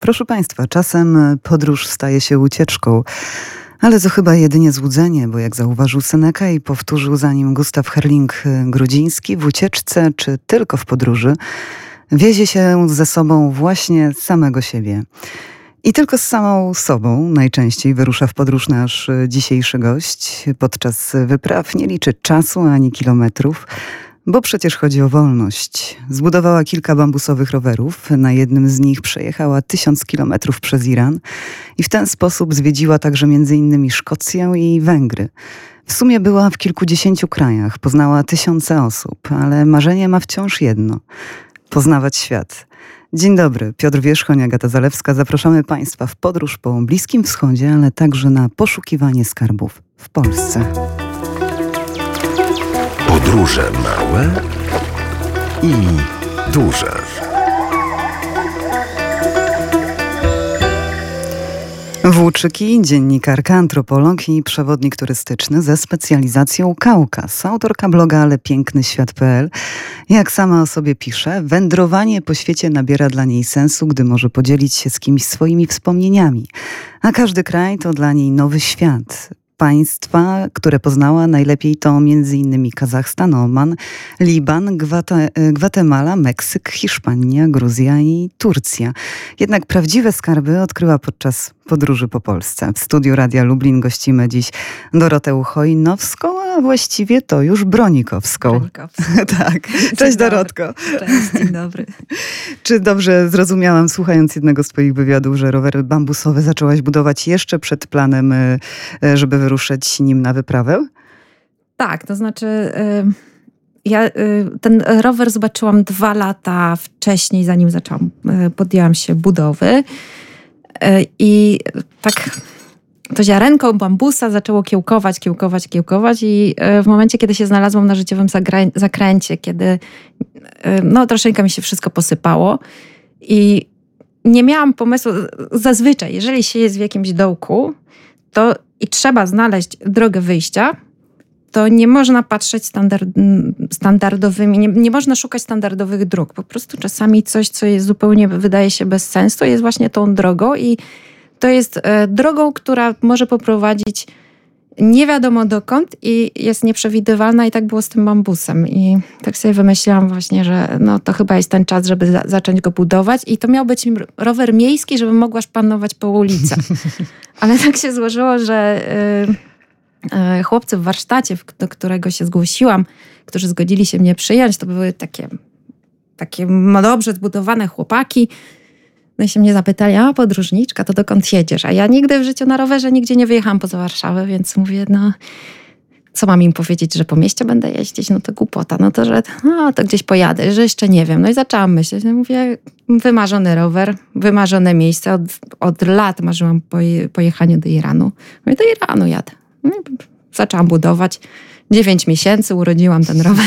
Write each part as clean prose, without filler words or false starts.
Proszę Państwa, czasem podróż staje się ucieczką, ale to chyba jedynie złudzenie, bo jak zauważył Seneca i powtórzył za nim Gustaw Herling-Grudziński, w ucieczce czy tylko w podróży wiezie się ze sobą właśnie samego siebie. I tylko z samą sobą najczęściej wyrusza w podróż nasz dzisiejszy gość. Podczas wypraw nie liczy czasu ani kilometrów, bo przecież chodzi o wolność. Zbudowała kilka bambusowych rowerów. Na jednym z nich przejechała 1000 kilometrów przez Iran i w ten sposób zwiedziła także m.in. Szkocję i Węgry. W sumie była w kilkudziesięciu krajach, poznała tysiące osób, ale marzenie ma wciąż jedno – poznawać świat. Dzień dobry, Piotr Wierzchoń, Agata Zalewska. Zapraszamy Państwa w podróż po Bliskim Wschodzie, ale także na poszukiwanie skarbów w Polsce. Podróże małe i duże. Włóczyki, dziennikarka, antropolog i przewodnik turystyczny ze specjalizacją Kaukaz. Autorka bloga alepięknyświat.pl. Jak sama o sobie pisze, wędrowanie po świecie nabiera dla niej sensu, gdy może podzielić się z kimś swoimi wspomnieniami. A każdy kraj to dla niej nowy świat. Państwa, które poznała najlepiej to m.in. Kazachstan, Oman, Liban, Gwatemala, Meksyk, Hiszpania, Gruzja i Turcja. Jednak prawdziwe skarby odkryła podczas podróży po Polsce. W studiu Radia Lublin gościmy dziś Dorotę Chojnowską, a właściwie to już Bronikowską. Tak. Cześć Dorotko. Cześć, dzień dobry. Czy dobrze zrozumiałam, słuchając jednego z twoich wywiadów, że rowery bambusowe zaczęłaś budować jeszcze przed planem, żeby wyruszyć nim na wyprawę? Tak, to znaczy ja ten rower zobaczyłam 2 lata wcześniej, zanim podjęłam się budowy. I tak to ziarenko bambusa zaczęło kiełkować i w momencie, kiedy się znalazłam na życiowym zakręcie, kiedy troszeczkę mi się wszystko posypało i nie miałam pomysłu, zazwyczaj jeżeli się jest w jakimś dołku i trzeba znaleźć drogę wyjścia, to nie można patrzeć standardowymi, nie można szukać standardowych dróg. Po prostu czasami coś, co jest zupełnie, wydaje się bez sensu, jest właśnie tą drogą i to jest drogą, która może poprowadzić nie wiadomo dokąd i jest nieprzewidywalna i tak było z tym bambusem. I tak sobie wymyśliłam właśnie, że to chyba jest ten czas, żeby zacząć go budować i to miał być rower miejski, żebym mogła szpanować po ulicach. Ale tak się złożyło, że chłopcy w warsztacie, do którego się zgłosiłam, którzy zgodzili się mnie przyjąć, to były takie dobrze zbudowane chłopaki. No i się mnie zapytali, podróżniczka, to dokąd jedziesz? A ja nigdy w życiu na rowerze nigdzie nie wyjechałam poza Warszawę, więc mówię, co mam im powiedzieć, że po mieście będę jeździć? No to głupota, to gdzieś pojadę, że jeszcze nie wiem. No i zaczęłam myśleć, mówię, wymarzony rower, wymarzone miejsce. Od lat marzyłam pojechaniu do Iranu. Mówię, do Iranu jadę. No i zaczęłam budować. 9 miesięcy urodziłam ten rower.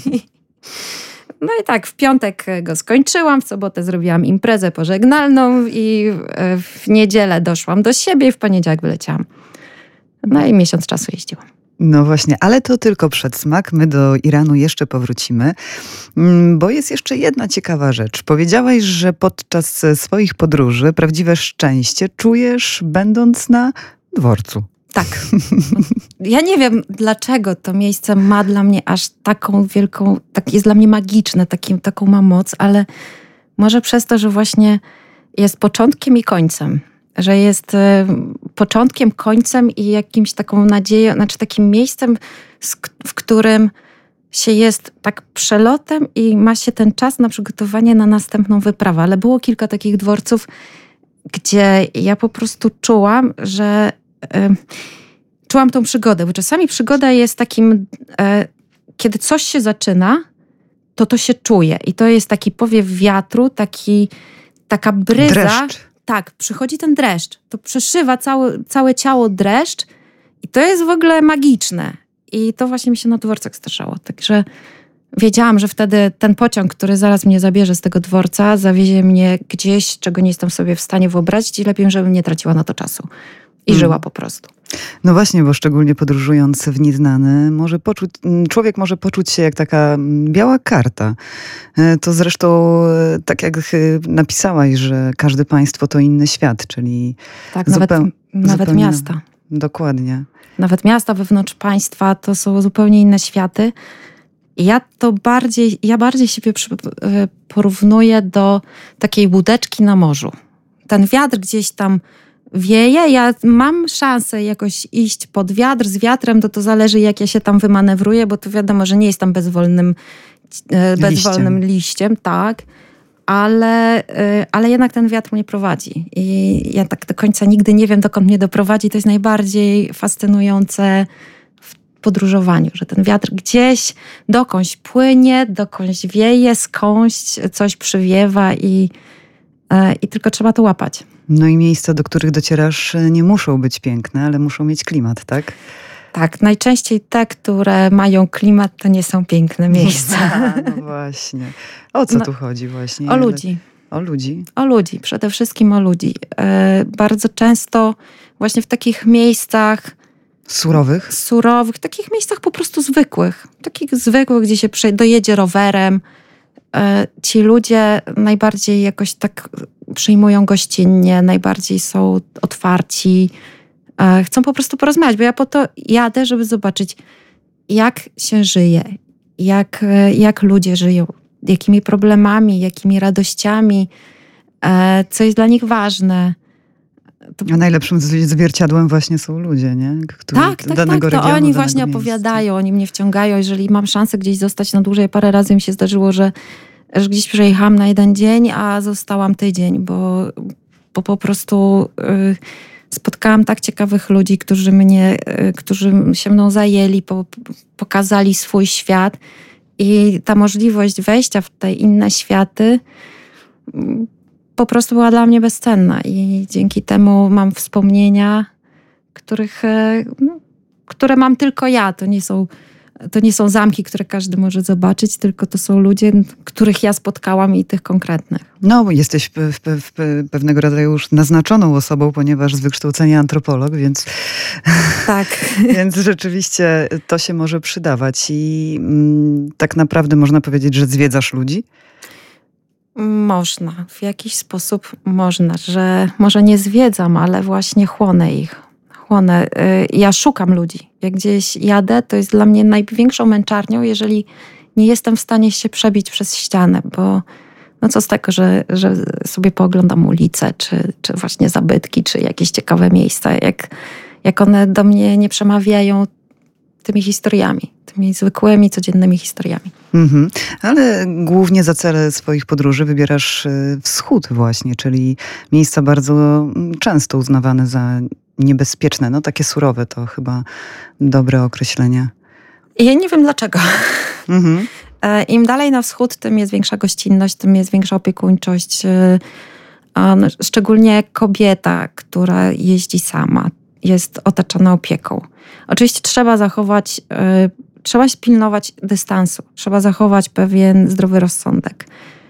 No i tak, w piątek go skończyłam, w sobotę zrobiłam imprezę pożegnalną i w niedzielę doszłam do siebie i w poniedziałek wyleciałam. No i miesiąc czasu jeździłam. No właśnie, ale to tylko przedsmak. My do Iranu jeszcze powrócimy, bo jest jeszcze jedna ciekawa rzecz. Powiedziałaś, że podczas swoich podróży prawdziwe szczęście czujesz, będąc na dworcu. Tak. Ja nie wiem, dlaczego to miejsce ma dla mnie aż taką wielką, jest dla mnie magiczne, taką ma moc, ale może przez to, że właśnie jest początkiem i końcem. Że jest początkiem, końcem i jakimś taką nadzieją, takim miejscem, w którym się jest tak przelotem i ma się ten czas na przygotowanie na następną wyprawę. Ale było kilka takich dworców, gdzie ja po prostu czułam, że czułam tą przygodę, bo czasami przygoda jest takim, kiedy coś się zaczyna, to się czuje i to jest taki powiew wiatru, taka bryza. Dreszcz. Tak, przychodzi ten dreszcz, to przeszywa całe ciało dreszcz i to jest w ogóle magiczne i to właśnie mi się na dworcach zdarzało, także wiedziałam, że wtedy ten pociąg, który zaraz mnie zabierze z tego dworca, zawiezie mnie gdzieś, czego nie jestem sobie w stanie wyobrazić i lepiej, żebym nie traciła na to czasu i żyła po prostu. No właśnie, bo szczególnie podróżując w nieznane, człowiek może poczuć się jak taka biała karta. To zresztą tak jak napisałaś, że każde państwo to inny świat, czyli Tak, nawet miasta. Dokładnie. Nawet miasta wewnątrz państwa to są zupełnie inne światy. I ja bardziej siebie porównuję do takiej łódeczki na morzu. Ten wiatr gdzieś tam wieje, ja mam szansę jakoś iść pod wiatr, z wiatrem, to zależy jak ja się tam wymanewruję, bo to wiadomo, że nie jestem bezwolnym liściem, tak. Ale jednak ten wiatr mnie prowadzi. I ja tak do końca nigdy nie wiem, dokąd mnie doprowadzi. To jest najbardziej fascynujące w podróżowaniu, że ten wiatr gdzieś dokądś płynie, dokądś wieje, skądś coś przywiewa i tylko trzeba to łapać. No i miejsca, do których docierasz, nie muszą być piękne, ale muszą mieć klimat, tak? Tak, najczęściej te, które mają klimat, to nie są piękne miejsca. No właśnie. O co tu chodzi właśnie? O ludzi. O ludzi? O ludzi, przede wszystkim o ludzi. Bardzo często właśnie w takich miejscach surowych, takich miejscach po prostu zwykłych. Takich zwykłych, gdzie się dojedzie rowerem. Ci ludzie najbardziej jakoś tak przyjmują gościnnie, najbardziej są otwarci. Chcą po prostu porozmawiać, bo ja po to jadę, żeby zobaczyć, jak się żyje, jak ludzie żyją, jakimi problemami, jakimi radościami, co jest dla nich ważne. A najlepszym zwierciadłem właśnie są ludzie, nie? Tak. To oni właśnie opowiadają, oni mnie wciągają. Jeżeli mam szansę gdzieś zostać na dłużej, parę razy mi się zdarzyło, że gdzieś przejechałam na jeden dzień, a zostałam tydzień, bo po prostu spotkałam tak ciekawych ludzi, którzy się mną zajęli, pokazali swój świat i ta możliwość wejścia w te inne światy po prostu była dla mnie bezcenna i dzięki temu mam wspomnienia, które mam tylko ja. To nie są zamki, które każdy może zobaczyć, tylko to są ludzie, których ja spotkałam i tych konkretnych. No, jesteś pewnego rodzaju już naznaczoną osobą, ponieważ z wykształcenia antropolog, więc tak. Więc rzeczywiście to się może przydawać i tak naprawdę można powiedzieć, że zwiedzasz ludzi? Można, w jakiś sposób można, że może nie zwiedzam, ale właśnie chłonę ich. Ja szukam ludzi. Jak gdzieś jadę, to jest dla mnie największą męczarnią, jeżeli nie jestem w stanie się przebić przez ścianę, bo no co z tego, że sobie pooglądam ulicę, czy właśnie zabytki, czy jakieś ciekawe miejsca, jak one do mnie nie przemawiają tymi historiami, tymi zwykłymi, codziennymi historiami. Ale głównie za cele swoich podróży wybierasz wschód właśnie, czyli miejsca bardzo często uznawane za niebezpieczne, no takie surowe, to chyba dobre określenie. Ja nie wiem dlaczego. Im dalej na wschód, tym jest większa gościnność, tym jest większa opiekuńczość. Szczególnie kobieta, która jeździ sama, jest otaczana opieką. Oczywiście trzeba pilnować dystansu, trzeba zachować pewien zdrowy rozsądek.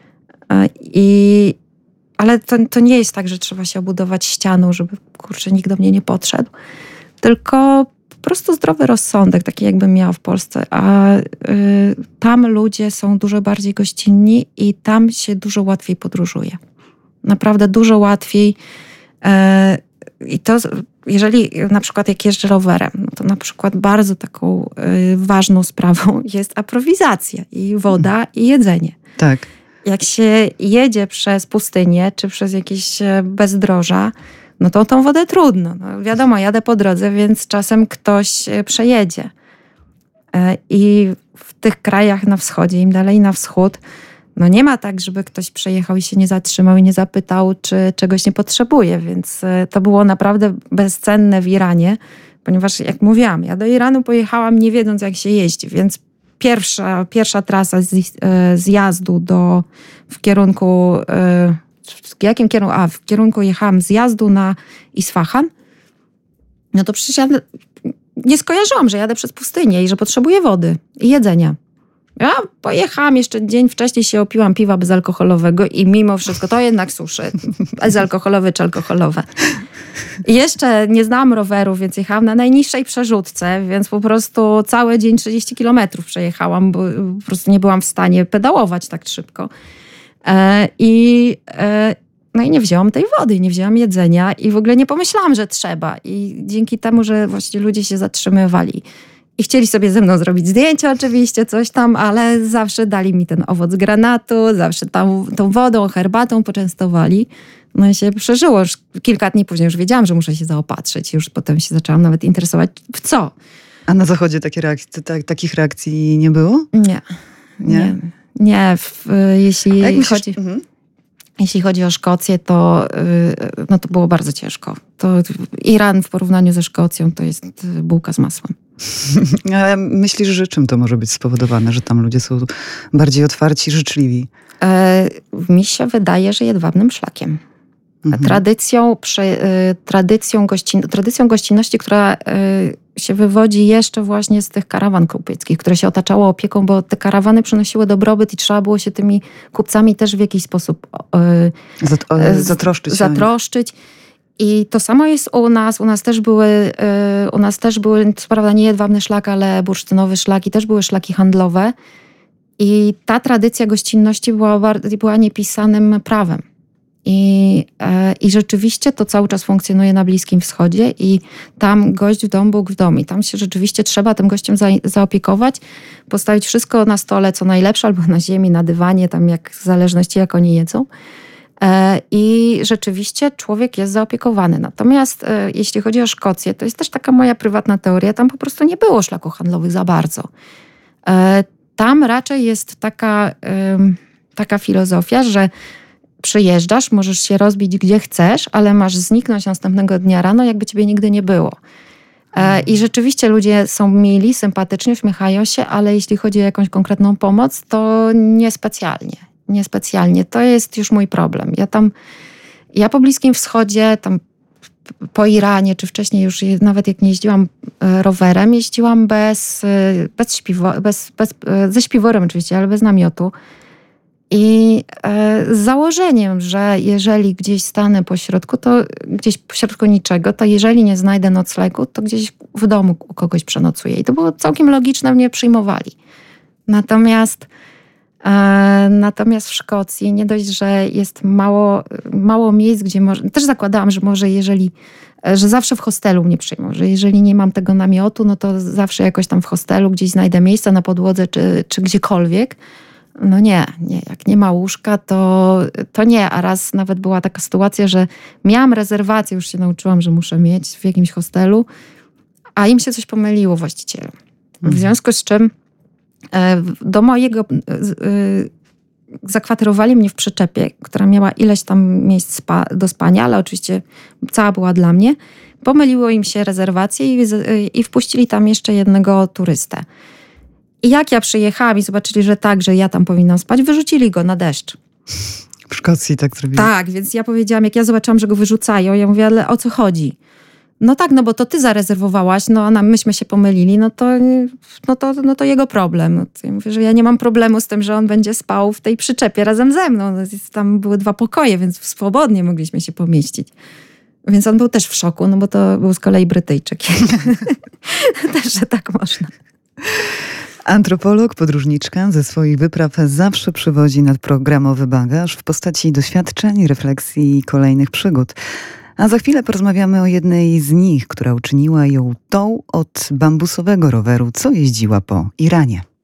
Ale to nie jest tak, że trzeba się obudować ścianą, żeby nikt do mnie nie podszedł. Tylko po prostu zdrowy rozsądek, taki jakbym miała w Polsce. A tam ludzie są dużo bardziej gościnni i tam się dużo łatwiej podróżuje. Naprawdę dużo łatwiej. I to, jeżeli na przykład jak jeżdżę rowerem, to na przykład bardzo taką ważną sprawą jest aprowizacja i woda i jedzenie. Tak. Jak się jedzie przez pustynię, czy przez jakieś bezdroża, no to tą wodę trudno. No wiadomo, jadę po drodze, więc czasem ktoś przejedzie. I w tych krajach na wschodzie, im dalej na wschód, no nie ma tak, żeby ktoś przejechał i się nie zatrzymał i nie zapytał, czy czegoś nie potrzebuje. Więc to było naprawdę bezcenne w Iranie, ponieważ jak mówiłam, ja do Iranu pojechałam nie wiedząc jak się jeździ, więc pierwsza trasa zjazdu w kierunku... w kierunku jechałam zjazdu na Isfahan. No to przecież ja nie skojarzyłam, że jadę przez pustynię i że potrzebuję wody i jedzenia. Ja pojechałam jeszcze dzień wcześniej, się opiłam piwa bezalkoholowego i mimo wszystko to jednak suszy. Bezalkoholowe czy alkoholowe. I jeszcze nie znałam roweru, więc jechałam na najniższej przerzutce, więc po prostu cały dzień 30 kilometrów przejechałam, bo po prostu nie byłam w stanie pedałować tak szybko. No i nie wzięłam tej wody, nie wzięłam jedzenia i w ogóle nie pomyślałam, że trzeba. I dzięki temu, że właśnie ludzie się zatrzymywali i chcieli sobie ze mną zrobić zdjęcie oczywiście, coś tam, ale zawsze dali mi ten owoc granatu, zawsze tą wodą, herbatą poczęstowali. No i się przeżyło. Już kilka dni później już wiedziałam, że muszę się zaopatrzyć. Już potem się zaczęłam nawet interesować w co. A na Zachodzie takich reakcji nie było? Nie. Jeśli chodzi o Szkocję, to było bardzo ciężko. To Iran w porównaniu ze Szkocją to jest bułka z masłem. Ale myślisz, że czym to może być spowodowane, że tam ludzie są bardziej otwarci, życzliwi? Mi się wydaje, że jedwabnym szlakiem. Tradycją gościnności, która się wywodzi jeszcze właśnie z tych karawan kupieckich, które się otaczało opieką, bo te karawany przynosiły dobrobyt i trzeba było się tymi kupcami też w jakiś sposób zatroszczyć. I to samo jest u nas. U nas też były, co prawda nie jedwabny szlak, ale bursztynowy szlak i też były szlaki handlowe. I ta tradycja gościnności była niepisanym prawem. I rzeczywiście to cały czas funkcjonuje na Bliskim Wschodzie i tam gość w domu, Bóg w domu. I tam się rzeczywiście trzeba tym gościem zaopiekować, postawić wszystko na stole, co najlepsze, albo na ziemi, na dywanie, tam w zależności jak oni jedzą. I rzeczywiście człowiek jest zaopiekowany. Natomiast jeśli chodzi o Szkocję, to jest też taka moja prywatna teoria, tam po prostu nie było szlaków handlowych za bardzo. Tam raczej jest taka filozofia, że przyjeżdżasz, możesz się rozbić gdzie chcesz, ale masz zniknąć następnego dnia rano, jakby ciebie nigdy nie było. I rzeczywiście ludzie są mili, sympatyczni, uśmiechają się, ale jeśli chodzi o jakąś konkretną pomoc, to niespecjalnie. To jest już mój problem. Ja po Bliskim Wschodzie, tam po Iranie, czy wcześniej już nawet jak nie jeździłam rowerem, jeździłam ze śpiworem oczywiście, ale bez namiotu. I z założeniem, że jeżeli gdzieś stanę pośrodku, to gdzieś pośrodku niczego, to jeżeli nie znajdę noclegu, to gdzieś w domu u kogoś przenocuję. I to było całkiem logiczne, mnie przyjmowali. Natomiast w Szkocji nie dość, że jest mało miejsc, gdzie też zakładałam, że może że zawsze w hostelu mnie przyjmą, że jeżeli nie mam tego namiotu, no to zawsze jakoś tam w hostelu gdzieś znajdę miejsce na podłodze czy gdziekolwiek. No nie, jak nie ma łóżka, to nie. A raz nawet była taka sytuacja, że miałam rezerwację, już się nauczyłam, że muszę mieć w jakimś hostelu, a im się coś pomyliło właścicielu. W związku z czym zakwaterowali mnie w przyczepie, która miała ileś tam miejsc do spania, ale oczywiście cała była dla mnie. Pomyliło im się rezerwacje i wpuścili tam jeszcze jednego turystę. I jak ja przyjechałam i zobaczyli, że ja tam powinnam spać, wyrzucili go na deszcz. W Szkocji tak zrobili? Tak, więc ja powiedziałam, jak ja zobaczyłam, że go wyrzucają, ja mówię, ale o co chodzi? No tak, no bo to ty zarezerwowałaś, no a myśmy się pomylili, no to jego problem. No to ja mówię, że ja nie mam problemu z tym, że on będzie spał w tej przyczepie razem ze mną. No, tam były 2 pokoje, więc swobodnie mogliśmy się pomieścić. Więc on był też w szoku, no bo to był z kolei Brytyjczyk. Też, że tak można. Antropolog, podróżniczka ze swoich wypraw zawsze przywozi nadprogramowy bagaż w postaci doświadczeń, refleksji i kolejnych przygód. A za chwilę porozmawiamy o jednej z nich, która uczyniła ją tą od bambusowego roweru, co jeździła po Iranie.